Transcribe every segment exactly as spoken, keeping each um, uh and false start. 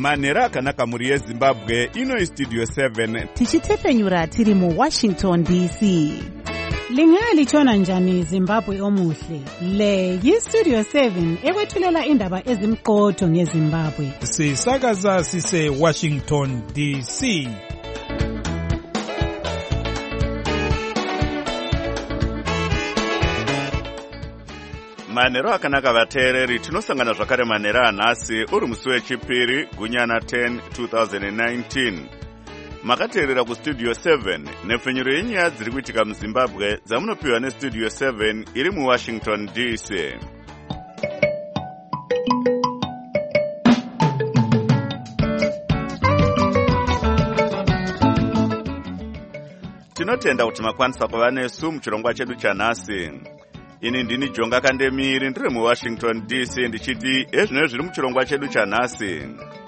manhero akanaka mhuri yezimbabwe. Ino Studio seven tichitepfenyura tiri mu Washington D C. Lingalitshona njani Zimbabwe omuhle? Le yi-Studio seven ekwethulela indaba ezimqotho ngeZimbabwe. Sisakaza sise Washington D C. manhero akanaka vateereri, tinosangana zvakare manhero anhasi uri musi wechipiri gunyana ten twenty nineteen. Makateerera kustudio seven nepfenyuro yenyaya dziri kuitika muZimbabwe dzamunopiwa nestudio seven iri muWashington D C. Tinotenda kuti makwanisa kuva nesu muchirongwa chedu chanhasi. Ini ndini Jonga Kandemiri ndiri muWashington D C ndichiti ezvino zviri muchirongwa chedu chanhasi.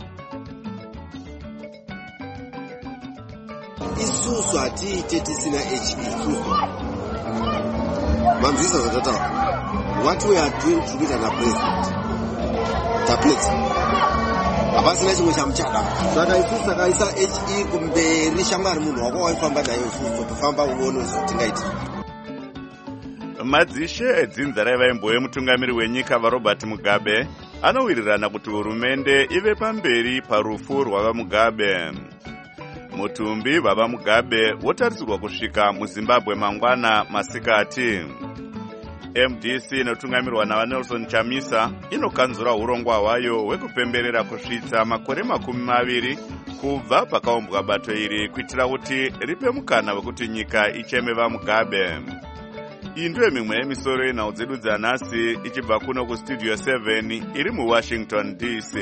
Isusu hatiite tisina H E isusu. Mamvisa zvatataura. What we are doing together na president. Tablets. Hapasina chimwe chamuchada. Saka isusu takaisa H E kumberi shamwari munhu wako waifamba nayo isusu tofamba uone zvatingaita. Madzishe edzinza raivaimbowe mutungamiri wenyika vaRobert Mugabe anowirirana kuti hurumende ive pamberi parufu rwavaMugabe. Mutumbi baba Mugabe wotarisirwa kusvika muZimbabwe mangwana masikati. M D C inotungamirwa naVanelson Chamisa inokanzura urongwa hwayo hwekupemberera kusvitsa makore makumi maviri kubva pakaumbwa bato iri kuitira kuti ripe mukana wekuti nyika icheme vaMugabe. Iyi ndiyo mimwe yemisoro yenhau dzedu dzanhasi ichibva kuno kustudio seven iri muWashington D C.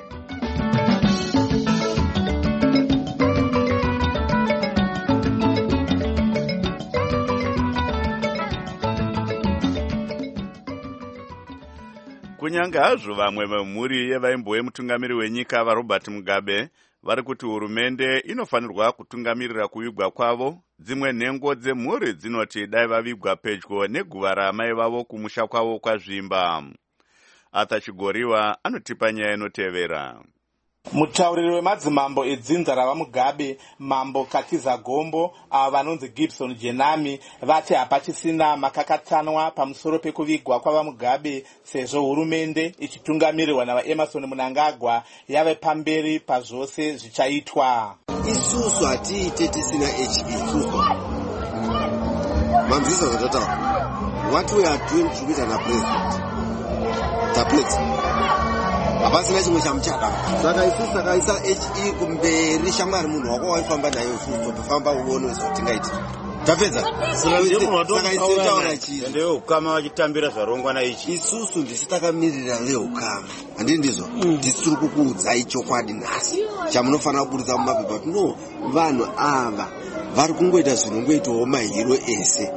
Kunyanga hazvo vamwe vemhuri yevaimbowe mutungamiri wenyika vaRobert Mugabe vari kuti hurumende inofanirwa kutungamirira kuvigwa kwavo, dzimwe nhengo dzemhuri dzinoti dai vavigwa pedyo neguva raamai vavo kumusha kwavo kwazvimba. Arthur Chigoriwa anotipa nyaya inotevera. Mutauriri wemadzimambo edzinza ravaMugabe, Mambo Katiza Gombo, ava vanonzi Gibson Jenami, vati hapachisina makakatanwa pamusoro pekuvigwa kwavaMugabe sezvo hurumende ichitungamirirwa navaEmerson Mnangagwa yave pamberi pazvose zvichaitwa. Isusu hatiite tisina H E isusu. Mamvisa zvatataura. What we are doing together na president. Tablets. Hapasina chimwe chamuchada. Saka isusu takaisa H E kumberi shamwari munhu wako waifamba nayo isusu tofamba uone zvatingaita. Tapedza. Saka isusu chii? Ndewe ukama vachitambira zvarongwa na ichi. Isusu ndisi takamirira veukama. Handii ndizvo? Ndisi tiri kukuudzai chokwadi nhasi. Chamunofanira kuburitsa mumapepa kuti no, vanhu ava vari kungoita zvinongoitawo mahiro ese.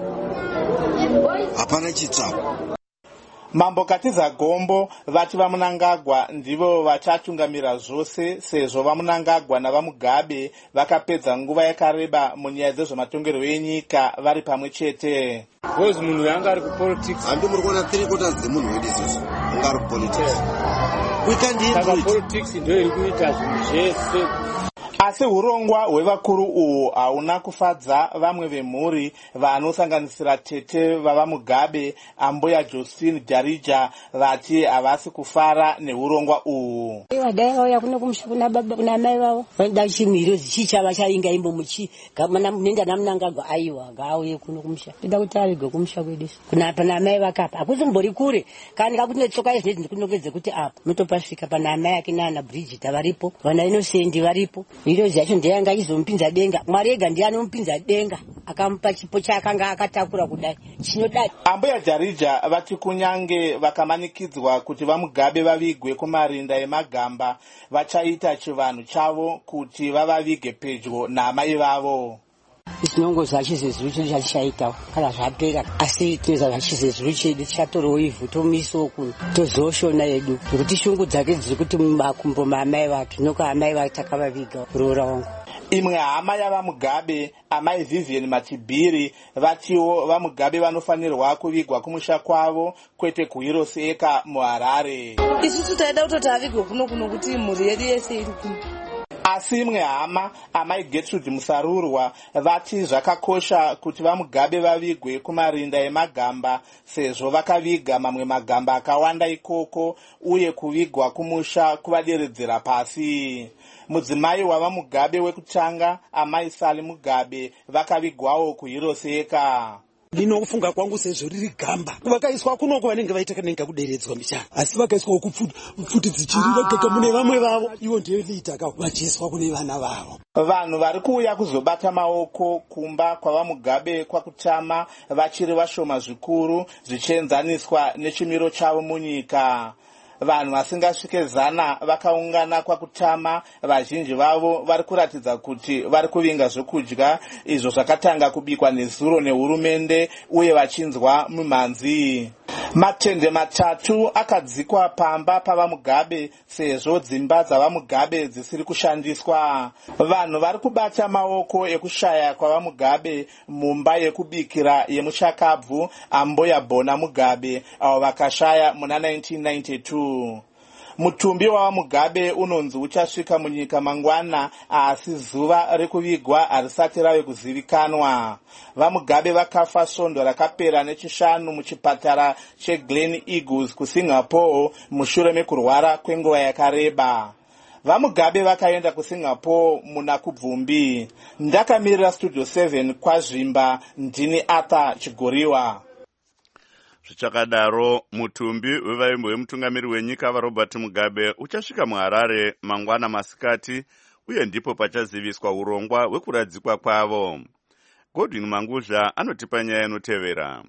Hapana chitsvako. Mambo Katiza Gombo vati vaMnangagwa ndivo vachatungamira zvose sezvo vaMnangagwa navaMugabe vakapedza nguva yakareba munyaya dzezvematongerwo enyika vari pamwe chete. Bozi munhu yanga ari kupolitics. Handi muri kuona three quarters dzemunhu wedu isusu anga ari kupolitics. We can't do it. Politics ndio iri kuita zvinhu zvese. Asi hurongwa hwevakuru uhu hauna kufadza vamwe vemhuri vanosanganisira tete vavaMugabe, Amboya Josephine Darija, vati havasi kufara nehurongwa uhu. Dai vauya kuno kumusha kuna baba kuna mai vavo vanoda chimiro chichava chainga imbo muchi nenda naMnangagwa aiwa ngauye kuno kumusha toda kuti avige kumusha kwedu kuna pana mai vakapa hakusimbori kure kana kakuti netsoka izvi ndikunongedze kuti apa mutopasvika pana mai yake nana Bridget varipo vana Innocent varipo. Iro zvacho ndiyanga izompinza denga. Mwari ega ndiye anompinza denga akamupa chipo chakanga akatakura kudai chinodai. Amboya Darija vati kunyange vakamanikidzwa kuti vaMugabe vavigwe kumarinda emagamba vachaita chivanhu chavo kuti vavavige pedyo naamai vavo. Isinongo zvachizezuru chedu chatishaitawo kana zvapera asi tinoza zvachizezuru chedu tichatorwa ivhu tomisawo kuno tozoshona yedu nekuti shungu dzake dziri kuti mumakumbo maamai vake noko amai vake takavaviga kuroora wangu. Imwe hama yavamugabe amai Vivian Matibiri vatiwo vamugabe vanofanirwa kuvigwa kumusha kwavo kwete kuhiroseka muHarare. Isusu taida kutoti avigwe kuno kuno kuti mhuri yedu yese iri kuno. Asi imwe hama amai Gertrude Musarurwa vati zvakakosha kuti vamugabe vavigwe kumarinda emagamba sezvo vakaviga mamwe magamba akawanda ikoko uye kuvigwa kumusha kuvaderedzera pasi. Mudzimai wavamugabe wekutanga amai Sali Mugabe vakavigwawo kuhiroseka. Ndinokufunga kwangu sezvo riri gamba vakaiswa kunoko vanenge vaita kanenga kuderedzwa michana asi vakaiswa kupfuti dzichirira kaka mune vamwe vavo ivo ndiyo liita vachiiswa kune vana vavo. Vanhu vari kuuya kuzobata maoko kumba kwavamugabe kwakutama vachiri vashoma zvikuru zvichienzaniswa nechimiro chavo munyika. Vanhu vasingasvike zana vakaungana kwakutama, vazhinji vavo vari kuratidza kuti vari kuvinga zvokudya izvo zvakatanga kubikwa nezuro nehurumende uye vachinzwa mumhanzi. Matende matatu akadzikwa pamba pavamugabe sezvo dzimba dzavamugabe dzisiri kushandiswa. Vanhu vari kubata maoko ekushaya kwavamugabe mumba yekubikira yemuchakabvu Amboya Bona Mugabe avo vakashaya muna nineteen ninety-two. Mutumbi wavamugabe unonzi uchasvika munyika mangwana asi zuva rekuvigwa harisati rave kuzivikanwa. Vamugabe vakafa svondo rakapera nechishanu muchipatara cheGlen Eagles kuSingapore mushure mekurwara kwenguva yakareba. Vamugabe vakaenda kuSingapore muna kubvumbi. Ndakamirira Studio seven kwazvimba, ndini Arthur Chigoriwa. Zvichakadaro mutumbi wevaimbo vemutungamiri wenyika vaRobert Mugabe uchasvika muHarare mangwana masikati uye ndipo pachaziviswa urongwa hwekuradzikwa kwavo. Godwin Manguzha anotipa nyaya inotevera.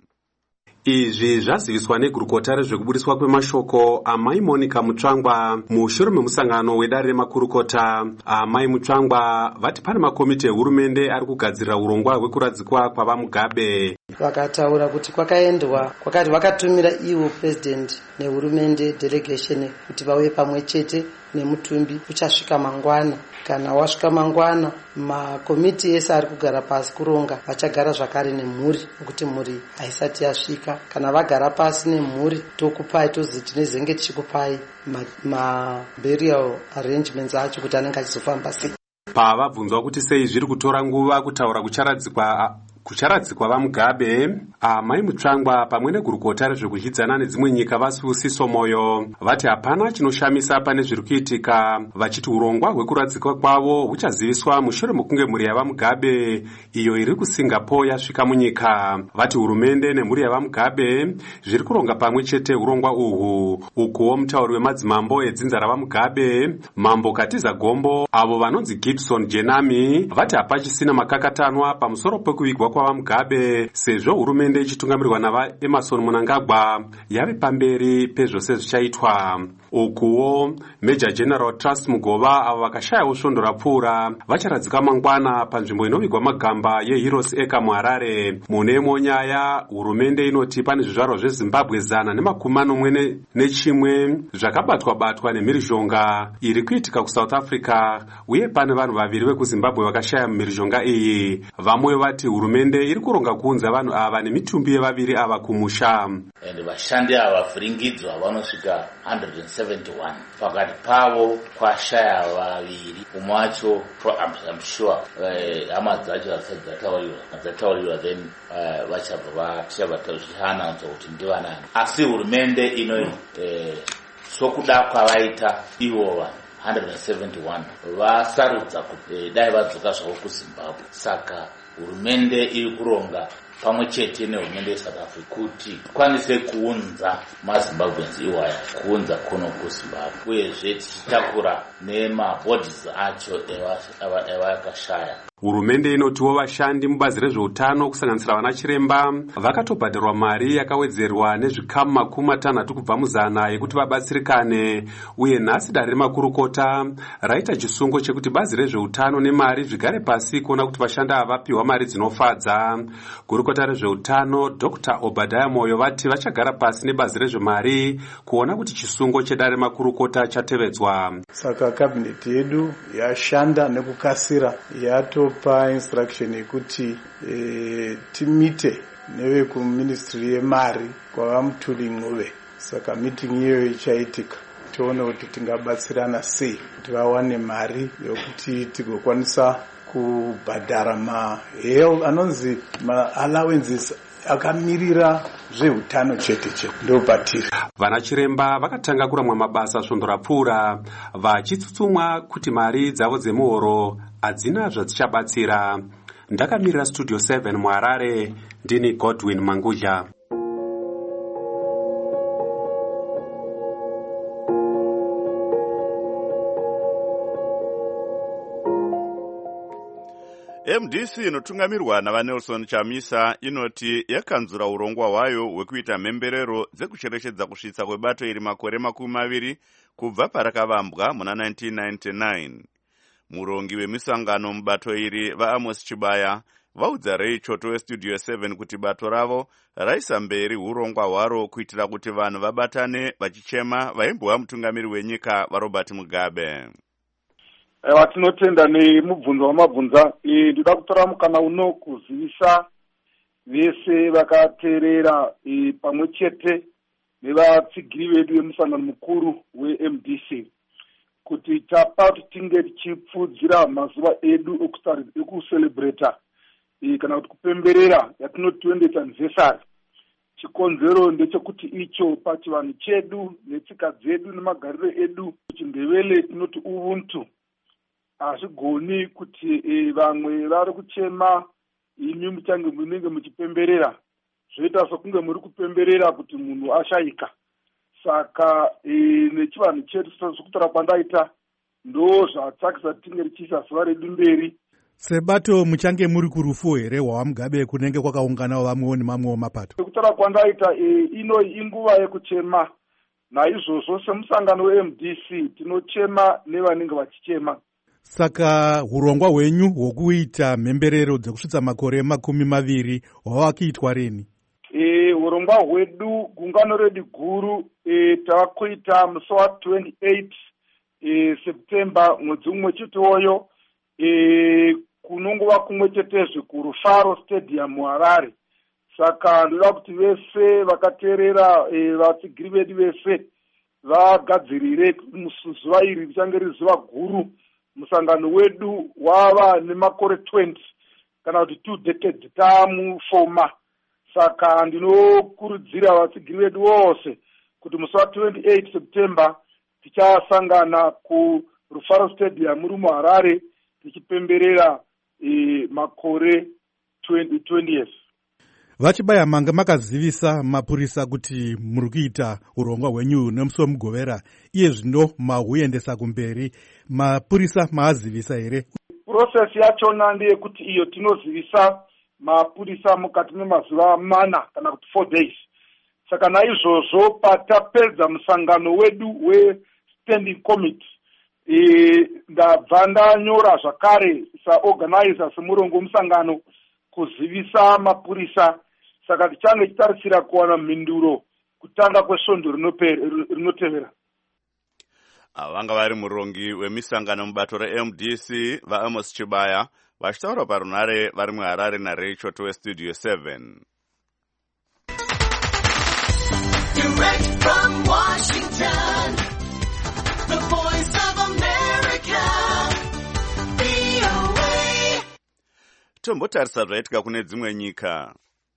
Izvi zvaziviswa negurukota rezvekubudiswa kwemashoko amai Monica Mutsvangwa mushure memusangano wedare remakurukota. Amai Mutsvangwa vati pane makomiti ehurumende ari kugadzirira urongwa hwekuradzikwa kwavamugabe. Vakataura kuti kwakaendwa kwakati vakatumira iwo president nehurumende delegation kuti vauye pamwe chete nemutumbi uchasvika mangwana. Kana wasvika mangwana makomiti ese ari kugara pasi kuronga vachagara zvakare nemhuri nokuti mhuri haisati yasvika. Kana vagara pasi nemhuri tokupai tozi tinezenge tichikupai ma-burial arrangements acho kuti anenge achizofamba sei. Pavabvunzwa kuti sei zviri kutora nguva kutaura kucharadzikwa kucharadzikwa vamugabe, amai Mutsvangwa pamwe negurukota rezvekudyidzana nedzimwe nyika vasusiso moyo vati hapana chinoshamisa pane zviri kuitika, vachiti urongwa hwekuradzikwa kwavo huchaziviswa mushure mekunge mhuri yavamugabe iyo iri kuSingapore yasvika munyika. Vati hurumende nemhuri yavamugabe zviri kuronga pamwe chete urongwa uhwu. Ukuwo mutauri wemadzimambo edzinza ravamugabe Mambo Katiza Gombo avo vanonzi Gibson Jenami vati hapachisina makakatanwa pamusoro pekuvigwa kwavamugabe sezvo hurumende ichitungamirwa navaEmmerson Mnangagwa yave pamberi pezvose zvichaitwa. Ukuwo Major General Trust Mugova avo vakashayawo svondo rapfuura vacharadzika mangwana panzvimbo inovigwa magamba yeHeroes Acre muHarare. Mune imwe nyaya hurumende inoti pane zvizvarwa zveZimbabwe zana nemakumi manomwe nechimwe zvakabatwa batwa nemhirizhonga iri kuitika kuSouth Africa uye pane vanhu vaviri vekuZimbabwe vakashaya mhirizhonga iyi. Vamwe vati hurumende iri kuronga kuunza vanhu ava nemitumbi yevaviri ava kumusha. And vashandi ava vavhiringidzwa vanosvika one hundred seventy-one. Pakati pavo kwashaya vaviri. Umwe wacho I'm sure hama dzacho hasati dzatauriwa dzatauriwa then vachabva vachizviannounce kuti ndivanani. Asi hurumende ino sokuda kwavaita ivova one hundred seventy-one vasarudza kuti dai vadzoka zvavo kuZimbabwe. Saka hurumende iri kuronga pamwe chete nehurumende yeSouth Africa kuti kwanise kuunza maZimbabweans iwaya kuunza kuno kuZimbabwe uyezve tichitakura nemabodies acho evakashaya. Hurumende inotiwo vashandi mubazi rezveutano kusanganisira vana chiremba vakatobhadharwa mari yakawedzerwa nezvikamu makumi matanhatu kubva muzana yekuti vabatsirikane, uye nhasi dare remakurukota raita chisungo chekuti bazi rezveutano nemari zvigare pasi kuona kuti vashandi ava vapiwa mari dzinofadza. Gurukota rezveutano Doctor Obadiah Moyo vati vachagara pasi nebazi rezvemari kuona kuti chisungo chedare remakurukota chatevedzwa. Saka kabineti yedu yashanda nekukasira yatopa instruction yekuti e, timite neve kuministry yemari kwava Mutuli Ncube. Saka meeting iyo ichaitika tione kuti tingabatsirana sei kuti vawane mari yokuti tigokwanisa kubhadhara ma health anonzi ma allowances akamirira zveutano chete chete ndo patiri. Vana chiremba vakatanga kuramwa mabasa svondo rapfuura vachitsutsumwa kuti mari dzavo dzemuhoro hadzina zvadzichabatsira. Ndakamirira studio seven muHarare, ndini Godwin Mangudya. M D C inotungamirwa navaNelson Chamisa inoti yakanzura urongwa hwayo hwekuita mhemberero dzekucherechedza kusvitsa kwebato iri makore makumi maviri kubva parakavambwa muna nineteen ninety-nine. Murongi wemisangano mubato iri vaAmos Chibaya vaudza Reichoto weStudio seven kuti bato ravo raisa mberi urongwa hwaro kuitira kuti vanhu vabatane vachichema vaimbova mutungamiri wenyika vaRobert Mugabe. Ewa tinotenda nemubvunzo wamabvunza. E, ndida kutora mukana uno kuzivisa vese vakateerera e, pamwe chete nevatsigiri vedu vemusangano mukuru weM D C kuti tapa kuti tinge tichipfudzira mazuva edu ekucelebrata e, kana kuti kupemberera yatinoti twentieth anniversary. Chikonzero ndechekuti icho pachivanhu chedu netsika dzedu nemagariro edu kuchindevele tinoti ubuntu. Hazvigoni kuti e, vamwe vari kuchema imi muchange munenge muchipemberera zvoita sokunge muri kupemberera kuti munhu ashayika. Saka e, nechivanhu chedu sokutora kwandaita ndo zvatsakisa tinge tichiisa zuva redu mberi. Sebato muchange muri kurufu here hwava Mugabe kunenge kwakaunganawo vamwewo nemamwewo mapato? Sekutora kwandaita e, ino inguva yekuchema. Naizvozvo semusangano weM D C tinochema nevanenge vachichema. Saka hurongwa hwenyu hwokuita mhemberero dzekusvitsa makore makumi maviri hwava kuitwa rini? E, hurongwa hwedu gungano redu guru e, tavakuita musi wa twenty-eight e, September mwedzi umwe chete oyo e, kunongova kumwe chetezve kuRufaro Stadium muHarare. Saka ndoda kuti vese vakateerera e, vatsigiri vedu vese vagadzirire zuva iri richange riri zuva guru. Musangano wedu wava nemakore twenty kana kuti two decades tamufoma. Saka ndinokurudzira vatsigiri vedu vose kuti musi wa twenty-eight September tichasangana kuRufaro Stadium muri muHarare tichipemberera e, makore twentieth. Vachibaya manga makazivisa mapurisa kuti muri kuita urongwa hwenyu nemusi wemugovera, iye zvino mahuendesa kumberi, mapurisa maazivisa here? Process yachona ndeyekuti iyo tinozivisa mapurisa mukati memazuva mana kana kuti four days. Saka naizvozvo patapedza musangano wedu we-standing committee e, ndabva ndanyora zvakare saorganizer semurongo musangano kuzivisa mapurisa. Saka tichange chitarisira kuwana mhinduro kutanga kwesvondo rinotevera. Vanga vari murongi wemisangano mubato reM D C vaAmos Chibaya vachitaura parunare vari muHarare naReichoto weStudio seven. Direct from Washington, the voice of America, V O A. Tombotarisa zvaitika kune dzimwe nyika.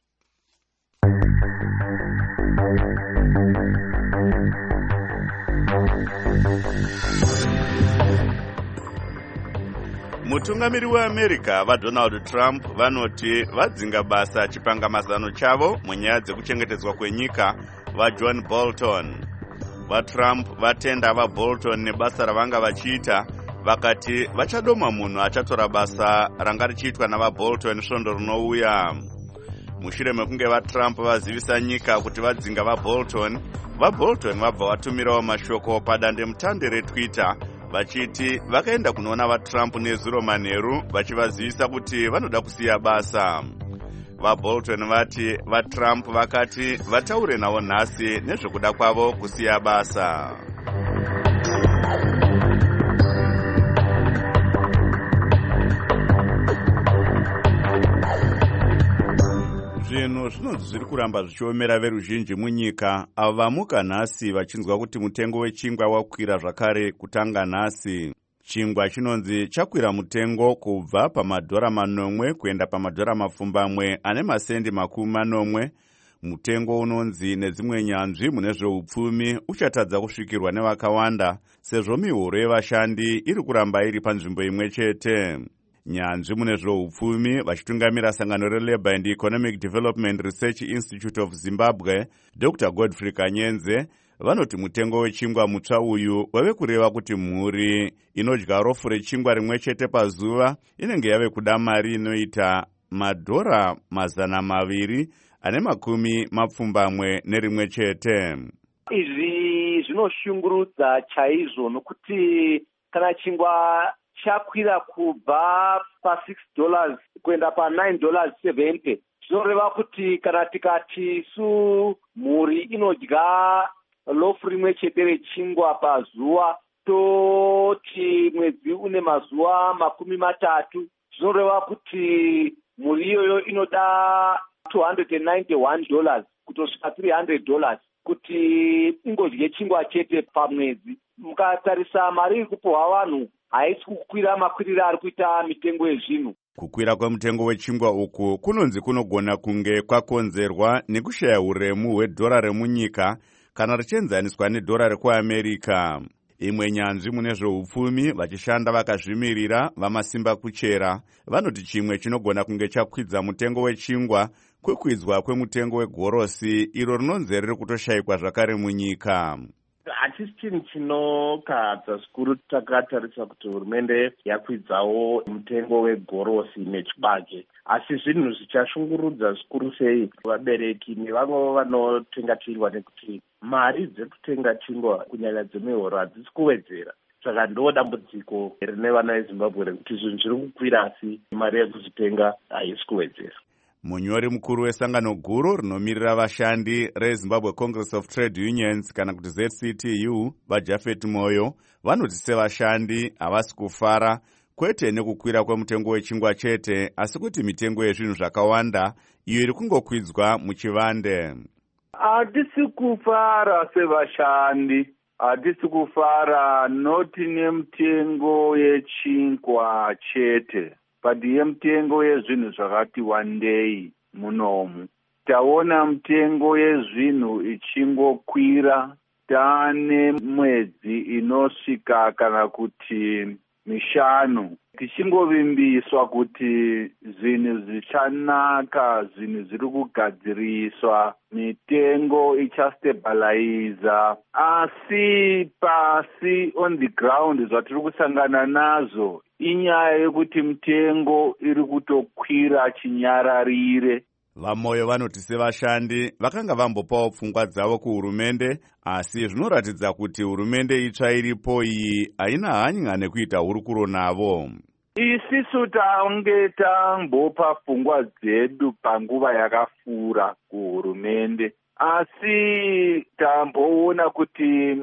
Mutungamiri weAmerica vaDonald Trump vanoti vadzinga basa chipangamazano chavo munyaya dzekuchengetedzwa kwenyika vaJohn Bolton. VaTrump vatenda vaBolton nebasa ravanga vachiita vakati vachadoma munhu achatora basa ranga richiitwa navabolton svondo rinouya. Mushure mekunge vatrump vazivisa nyika kuti vadzinga vabolton, vabolton vabva vatumirawo mashoko padandemutande retwitter vachiti vakaenda kunoona vatrump nezuro manheru vachivazivisa kuti vanoda kusiya basa. VaBolton vati vaTrump vakati vataure navo nhasi nezvekuda kwavo kusiya basa. Zvinhu zvinonzi zviri kuramba zvichiomera veruzhinji munyika, avo vamuka nhasi vachinzwa kuti mutengo wechingwa wakwira zvakare kutanga nhasi. Chingwa chinonzi chakwira mutengo kubva pamadhora manomwe kuenda pamadhora mapfumbamwe ane masendi makumi manomwe. Mutengo unonzi nedzimwe nyanzvi mune zveupfumi uchatadza kusvikirwa nevakawanda sezvo mihoro yevashandi iri kuramba iri panzvimbo imwe chete. Nyanzvi mune zveupfumi vachitungamira sangano reLabour and Economic Development Research Institute of Zimbabwe, Doctor Godfrey Kanyenze, vanoti mutengo wechingwa mutsva uyu wave kureva kuti mhuri inodya rofu rechingwa rimwe chete pazuva inenge yave kuda mari inoita madhora mazana maviri ane makumi mapfumbamwe nerimwe chete. Izvi zvinoshungurudza chaizvo nokuti kana chingwa chakwira kubva pa six dollars kuenda pa nine dollars seventy, zvinoreva kuti kana tikati su mhuri inodya lofu rimwe chete rechingwa pazuva, toti mwedzi une mazuva makumi matatu, zvinoreva kuti mhuri iyoyo inoda two hundred ninety-one dollars kutosvika three hundred dollars kuti ingodye chingwa chete pamwedzi. Mukatarisa mari iri kupiwa vanhu haisi kukwira makwirire ari kuita mitengo yezvinhu. Kukwira kwemutengo wechingwa uku kunonzi kunogona kunge kwakonzerwa nekushaya uremu hwedhora remunyika kana richienzaniswa nedhora rekuAmerica. Imwe nyanzvi mune zveupfumi vachishanda vakazvimirira vamasimba kuchera vanoti chimwe chinogona kunge chakwidza mutengo wechingwa kwekwidzwa kwemutengo wegorosi iro rinonzi riri kutoshayikwa zvakare munyika. Hatisi chinhu chinokahadza zvikuru takatarisa kuti hurumende yakwidzawo mutengo wegorosi nechibage, asi zvinhu zvichashungurudza zvikuru sei vabereki nevamwe vanotenga chingwa nekuti mari dzekutenga chingwa kunyanya dzemihoro hadzisi kuwedzera. Saka ndo dambudziko rine vana veZimbabwe rekuti zvinhu zviri kukwira asi mari yekuzvitenga haisi kuwedzera. Munyori mukuru wesangano guru rinomirira vashandi reZimbabwe Congress of Trade Unions kana kuti Z C T U vaJafet Moyo vanoti sevashandi havasi kufara kwete nekukwira kwemutengo wechingwa chete asi kuti mitengo yezvinhu zvakawanda iyo iri kungokwidzwa muchivande. Hatisi kufara sevashandi, hatisi kufara noti nemutengo yechingwa chete, padi yemutengo yezvinhu zvakati wandei munomu. Taona mutengo yezvinhu ichingokwira, taane mwedzi inosvika kana kuti mishanu tichingovimbiswa kuti zvinhu zvichanaka, zvinhu zviri kugadziriswa, mitengo ichastabiliza, asi pasi on the ground zvatiri kusangana nazvo inyaya yekuti mitengo iri kutokwira chinyararire. VaMoyo vanoti sevashandi vakanga vambopawo pfungwa dzavo kuhurumende, asi zvinoratidza kuti hurumende itsva iripo iyi haina hanya nekuita hurukuro navo. Isisu tange tambopa pfungwa dzedu panguva yakafura kuhurumende, asi tamboona kuti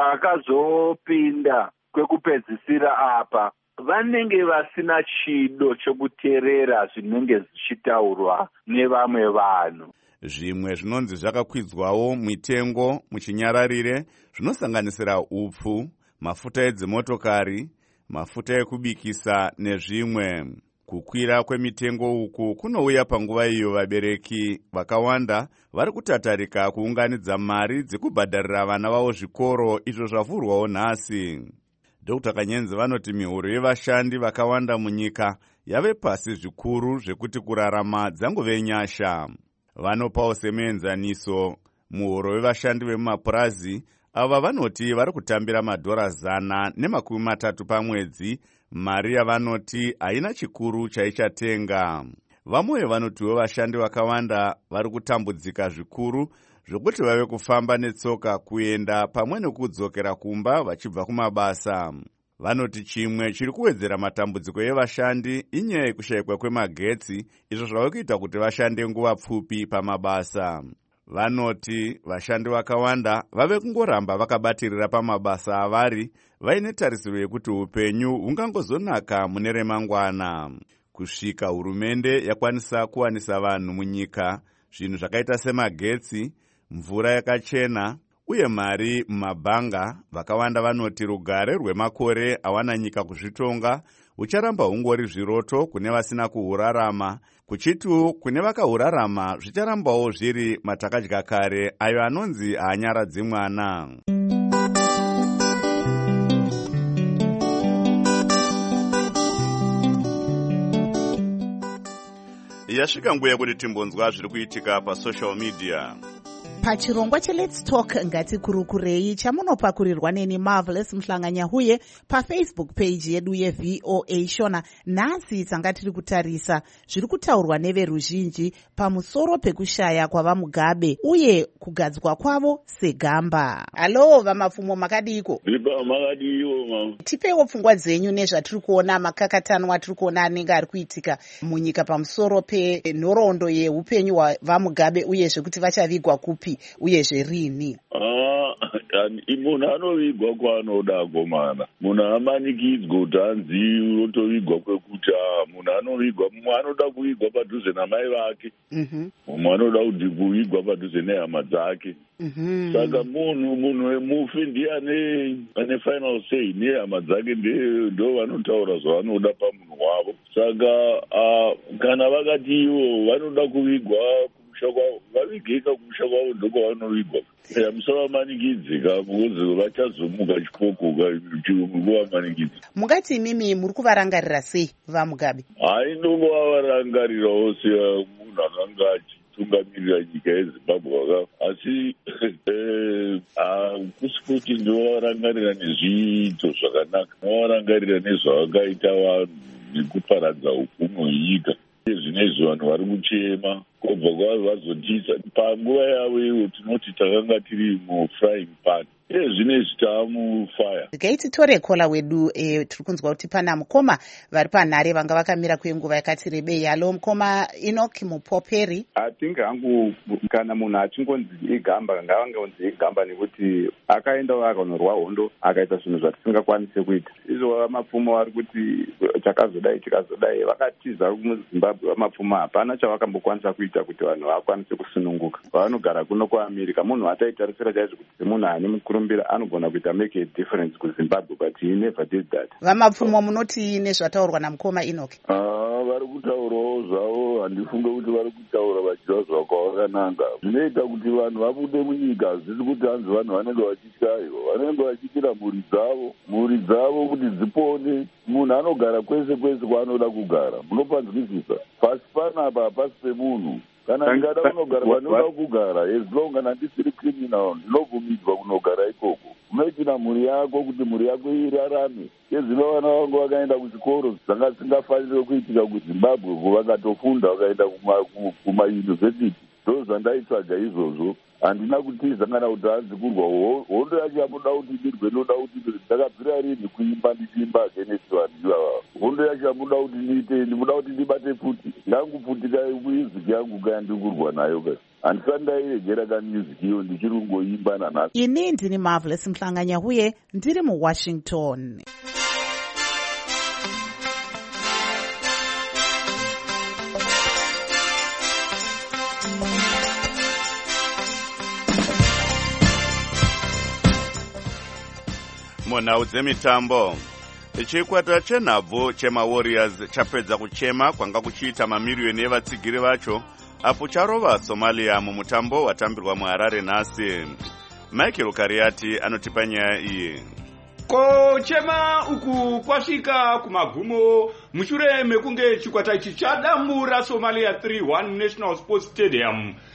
vakazopinda kwekupedzisira apa vanenge vasina chido chokuteerera zvinenge zvichitaurwa nevamwe vanhu. Zvimwe zvinonzi zvakakwidzwawo mitengo muchinyararire zvinosanganisira upfu, mafuta edzimotokari, mafuta ekubikisa nezvimwe. Kukwira kwemitengo uku kunouya panguva iyo vabereki vakawanda vari kutatarika kuunganidza mari dzekubhadharira vana vavo zvikoro izvo zvavhurwawo nhasi. Doctor Kanyenze vanoti mihoro yevashandi vakawanda munyika yave pasi zvikuru zvekuti kurarama dzangove nyasha. Vanopawo semuenzaniso muhoro wevashandi vemumapurazi ava vanoti vari kutambira madhora zana nemakumi matatu pamwedzi, mari yavanoti haina chikuru chaichatenga. Vamwe vanotiwo vashandi vakawanda vari kutambudzika zvikuru zvokuti vave kufamba netsoka kuenda pamwe nekudzokera kumba vachibva kumabasa. Vanoti chimwe chiri kuwedzera matambudziko evashandi inyaya yekushayikwa kwemagetsi, izvo zvava kuita kuti vashande nguva pfupi pamabasa. Vanoti vashandi vakawanda vave kungoramba vakabatirira pamabasa avari vaine tarisiro yekuti upenyu hungangozonaka mune remangwana. Kusvika hurumende yakwanisa kuwanisa vanhu munyika zvinhu zvakaita semagetsi, mvura yakachena uye mari mumabhanga, vakawanda vanoti rugare rwemakore awana nyika kuzvitonga hucharamba hungori zviroto kune vasina kuhurarama, kuchitu kune vakahurarama zvicharambawo zviri matakadya kare ayo anonzi haanyaradzi mwana. Yasvika nguva yekuti timbonzwa zviri kuitika pasocial media. Pachirongwa cheLet's Talk ngatikurukurei chamunopakurirwa neni Marvelous Mhlanganyahuye paFacebook page yedu yeV O A Shona. Nhasi tanga tiri kutarisa zviri kutaurwa neveruzhinji pamusoro pekushaya kwavaMugabe uye kugadzwa kwavo segamba. Halo vamapfumo, makadiko? Riba makadiwo mama. Tipewo pfungwa dzenyu nezvatiri kuona, makakatanwa tiri kuona anenge ari kuitika munyika pamusoro penhoroondo yeupenyu hwavaMugabe uye zvekuti vachavigwa kupi uyezve rini. Ah, munhu anovigwa kwaanoda gomana. Munhu amanikidzwa kuti hanzi unotovigwa kwekuti munhu anovigwa, mumwe anoda kuvigwa padhuze namai vake, mumwe anoda kuti kuvigwa padhuze nehama dzake. Saka munhu munhu mufi ndiye ane final say, nehama dzake ndo vanotaura zvavanoda pamunhu wavo. Saka kana vakati ivo vanoda kuvigwa vavigeka kumusha kwavo ndokwavanowigwa. Musavamanikidzika because vachazomuka chipokoka chivamanikidzi. Mungati imimi muri kuvarangarira sei vaMugabe? Hai, ndongavarangarirawo semunhu akanga achitungamirira nyika yeZimbabwe, asi hakusi kuti ndovavarangarira nezviito zvakanaka, ndovavarangarira nezvavakaita vanhu nekuparadza upfumi hwenyika. Zvinezvi vanhu vari kuchema kubva kwavo vazotisa panguva yavo ivo tinoti takanga tiri mufrying pan. Zvinezvi taamufire. Gaititore kola wedu e, tiri kunzwa kuti pana mukoma vari panhare vanga vakamira kwenguva yakati rebei. Halo mukoma Enoch Mupoperi. Atingi hangu kana munhu achingonzi igamba ngavangonzi igamba nekuti akaendawo akanorwa hondo akaita zvinhu zvatisingakwanise kuita. Izvo vamapfumo vari kuti chakazodai chikazodai vakatiza muZimbabwe. Vamapfumo hapana chavakambokwanisa kuita kuti vanhu vakwanise kusununguka. Vanogara kuno kuAmerica, munhu ataitarisira chaizvo kuti munhu ane mukurumbira anogona kuita make a difference kuZimbabwe, but he never did that. Vamapfumo munoti nezvataurwa namukoma Enoch? Ah, vari kutaurawo zvavo, handifunge kuti vari kutaura vachiva zvakawakananga. Zvinoita kuti vanhu vabude munyika, hazvisi kuti hanzi vanhu vanenge vachityayo, vanenge vachitira mhuri dzavo, mhuri dzavo kuti dzipone. Munhu anogara kwese kwese kwaanoda kugara, munopanzwisisa. Pasi panapa hapasi pemunhu. Kana ndingada kunogara kwanoda kugara, as long as handisiri criminal, ndinobvumidzwa kunogara ikoko. Unoitira mhuri yako kuti mhuri yako irarame. Ezvino vana vangu vakaenda kuchikoro zvanga zvisingafaniri kuitika kuZimbabwe, vakatofunda vakaenda kumayunivhesiti. Ndo zvandaitsvaga izvozvo. Handina kutiza kana kuti hanzi kurwa hondo yacho yamuda kuti ndirwe, ndoda kuti ndakabvira rini kuimba ndichimba against vanhu ivava. Hondo yacho yamuda kuti ndiite, ndinoda kuti ndibate futi yangu futi kai music yangu kaya ndikurwa nayo kai. Handisati ndairegera ka music iyo ndichiri kungoimba nanhasi. Ini ndini Marvelous Mhlanganyahuye ndiri muWashington. Munhau dzemitambo. Chikwata chenhabvu chemaWarriors chapedza kuchema kwanga kuchiita mamiriyoni evatsigiri vacho apo charova Somalia mumutambo watambirwa muHarare nhasi. Michael Kariati anotipa nyaya iyi. Kochema uku kwasvika kumagumo mushure mekunge chikwata ichi chadamura Somalia three one National Sports Stadium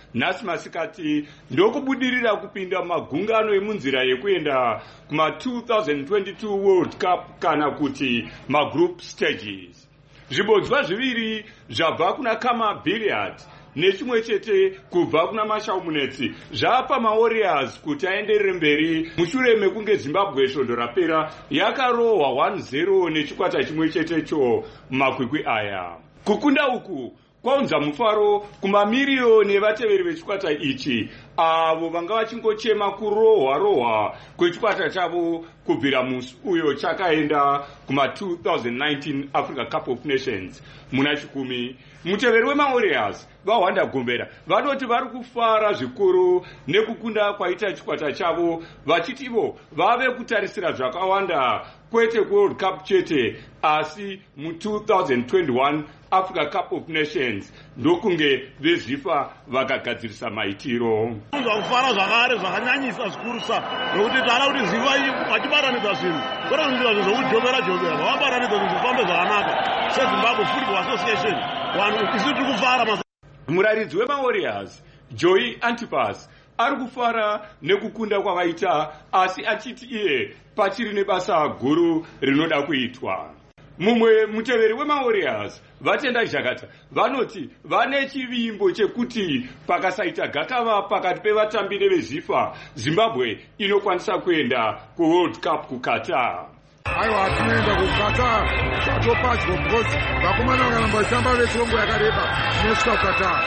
nhasi masikati ndokubudirira kupinda magungano emunzira yekuenda kuma two thousand twenty-two World Cup kana kuti magroup stages. Zvibodzwa zviviri zvabva kuna Kama Billiard nechimwe chete kubva kuna Mashaumunetsi zvapa maWarriors kuti aenderere mberi mushure mekunge Zimbabwe svondo rapera yakarohwa one zero nechikwata chimwe chetecho mumakwikwi aya. Kukunda uku kwaunza mufaro kumamiriyoni evateveri vechikwata ichi avo vanga vachingochema kurohwa rohwa kwechikwata chavo kubvira musi uyo chakaenda kuma two thousand nineteen Africa Cup of Nations muna chikumi. Muteveri wemaWarriors vaHwanda Gombera vanoti vari kufara zvikuru nekukunda kwaita chikwata chavo vachiti ivo vave kutarisira zvakawanda kwete World Cup chete asi mu two thousand twenty-one Africa Cup of Nations ndokunge vezvifa vakagadzirisa maitiro. Zvakufara zvakare zvakanyanyisa zvikuru sa nokuti tara kuti ziva vachibatanidza zvinhu zvoranzira zvinhu zvokujovera jovera vavabatanidza zvinhu zvifambe zvakanaka seZimbabwe Football Association vanhu isi tiri kufara. Muraridzi wemaWarriors Joey Antipas ari kufara nekukunda kwavaita asi achiti iye pachiri nebasa guru rinoda kuitwa. Mumwe muteveri wemaWarriors vatenda Jakata vanoti vane chivimbo chekuti pakasaita gakava pakati pevatambi nevezvifa Zimbabwe inokwanisa kuenda kuWorld Cup kuKatar. Aiwa tinoenda kuKatar zvatopadyo because vakomana vakaramba vachitamba vechirongwa yakareba tinosvika kuKatar.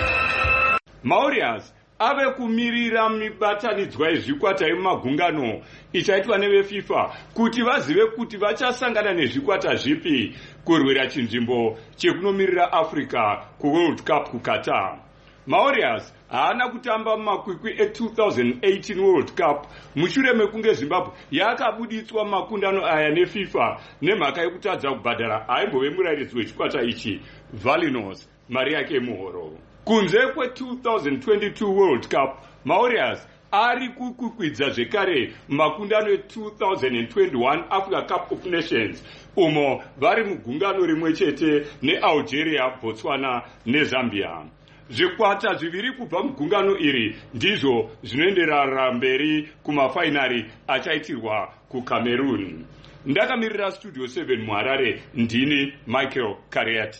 maWarriors ave kumirira mibatanidzwa yezvikwata yemumagungano ichaitwa neveFIFA kuti vazive kuti vachasangana nezvikwata zvipi kurwira chinzvimbo chekunomirira Africa kuWorld Cup kuKatar. maWarriors haana kutamba mumakwikwi e two thousand eighteen World Cup mushure mekunge Zimbabwe yakabuditswa makundano aya neFIFA nemhaka yekutadza kubhadhara aimbove murayiridzi wechikwata ichi Valinos mari yake muhoro. Kunze kwe two thousand twenty-two World Cup, maWarriors ari kukukwidza zvekare makundano e two thousand twenty-one Africa Cup of Nations umo vari mugungano rimwe chete neAlgeria, Botswana neZambia. Zvikwata zviviri kubva mugungano iri ndizvo zvinoenderera mberi kumafainari achaitirwa kuCameroon. Ndakamirira Studio seven muHarare ndini Michael Kariati.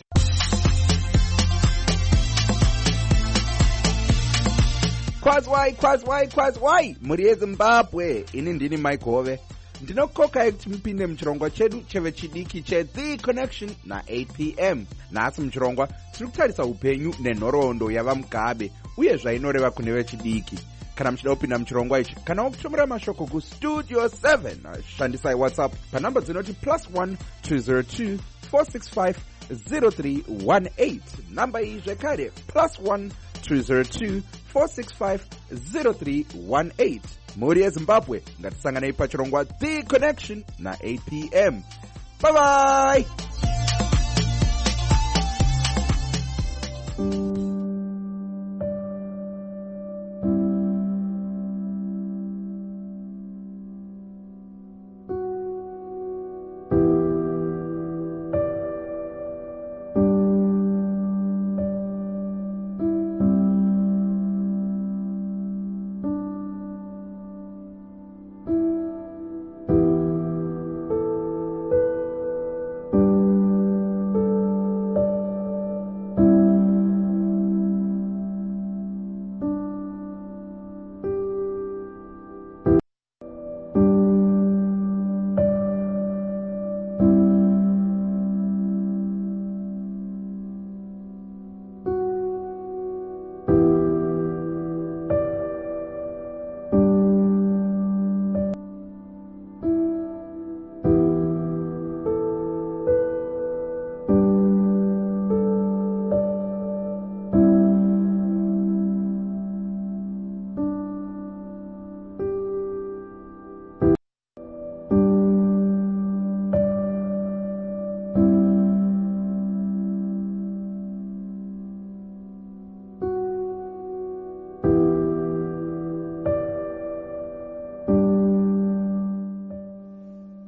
Kwazwai, kwazwai, kwazwai, muri yeZimbabwe, ini ndini Mike Hove. Ndinokokai kuti mupinde muchirongwa chedu cheve chidiki che The Connection na eight p m. Nhasi muchirongwa tiri kutarisa upenyu nenhoroondo yavaMugabe uye zvainoreva kune vechidiki. Kana muchida kupinda muchirongwa ichi kana kutumira mashoko kuStudio seven shandisai WhatsApp panhamba dzinoti plus one two zero two four six five zero three one eight. Namba iyi zvekare plus one two zero two four six five zero three one eight. Muri yeZimbabwe ngatisanganei pachirongwa The Connection na eight p m. Bye bye.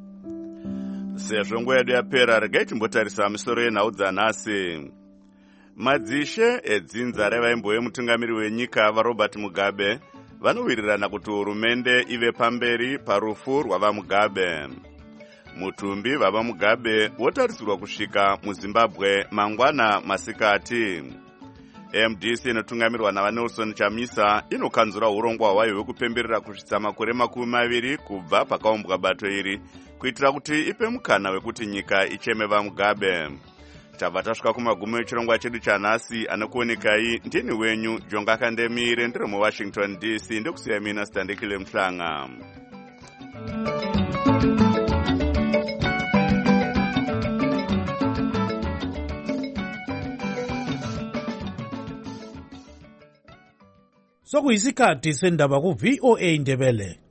Sezvo nguva yedu yapera regai timbotarisa misoro yenhau dzanhasi. madzishe edzinza revaimbo vemutungamiri wenyika varobert mugabe vanowirirana kuti hurumende ive pamberi parufu rwavamugabe. Mutumbi vavamugabe wotarisirwa kusvika muzimbabwe mangwana masikati. M D C inotungamirwa navanelson chamisa inokanzura urongwa hwayo hwekupemberera kusvitsa makore makumi maviri kubva pakaumbwa bato iri kuitira kuti ipe mukana wekuti nyika icheme vamugabe. Tabva tasvika kumagumo echirongwa chedu chanhasi. Anokuonekai ndini wenyu Jonga Kandemire ndiri muWashington D C ndikusiya mina Standekile Mhlanga. Sokuyisikhathi sendaba ku V O A Ndebele.